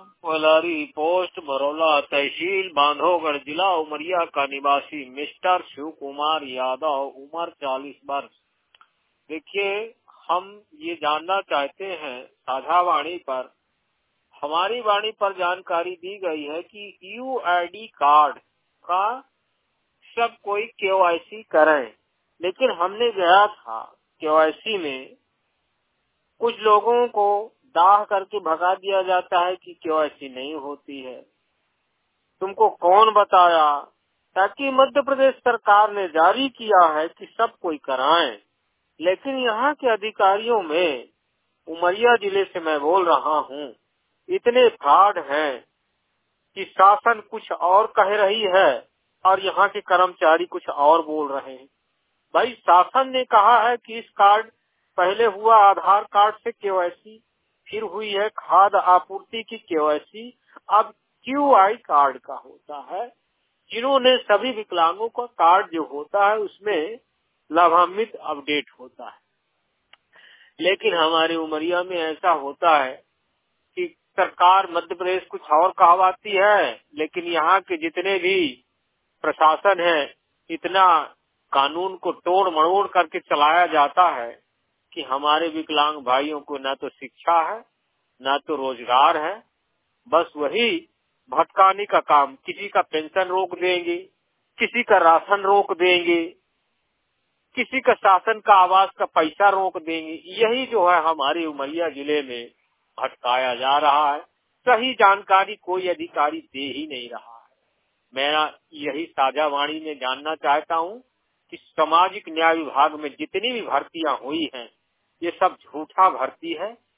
Palari post Baraula, तहसील बांधवगढ़, जिला उमरिया का निवासी मिस्टर शिव कुमार यादव, उम्र 40 वर्ष। देखिए, हम ये जानना चाहते हैं साझा वाणी पर, हमारी वाणी पर जानकारी दी गई है कि यूआईडी कार्ड का सब कोई केवाईसी करें, लेकिन हमने गया था केवाईसी में कुछ लोगों को दाह करके भगा दिया जाता है कि केवाईसी नहीं होती है। तुमको कौन बताया? ताकि मध्य प्रदेश सरकार ने जारी किया है कि सब कोई कराएं, लेकिन यहाँ के अधिकारियों में, उमरिया जिले से मैं बोल रहा हूँ, इतने फ्रॉड हैं कि शासन कुछ और कह रही है और यहाँ के कर्मचारी कुछ और बोल रहे हैं। भाई, शासन ने कहा है कि इस कार्ड पहले हुआ आधार कार्ड से केवाईसी, फिर हुई है खाद्य आपूर्ति की केवाईसी, अब क्यूआई कार्ड का होता है। जिन्होंने सभी विकलांगों का कार्ड जो होता है उसमें लाभान्वित अपडेट होता है, लेकिन हमारे उमरिया में ऐसा होता है कि सरकार मध्य प्रदेश कुछ और कहवाती है, लेकिन यहाँ के जितने भी प्रशासन है, इतना कानून को तोड़ मरोड़ करके चलाया जाता है कि हमारे विकलांग भाइयों को न तो शिक्षा है न तो रोजगार है, बस वही भटकाने का काम। किसी का पेंशन रोक देंगे, किसी का राशन रोक देंगे, किसी का शासन का आवास का पैसा रोक देंगे। यही जो है हमारे उमरिया जिले में भटकाया जा रहा है। सही जानकारी कोई अधिकारी दे ही नहीं रहा है। मैं यही साझा वाणी में जानना चाहता हूँ कि सामाजिक न्याय विभाग में जितनी भी भर्तियां हुई हैं, ये सब झूठा भर्ती है।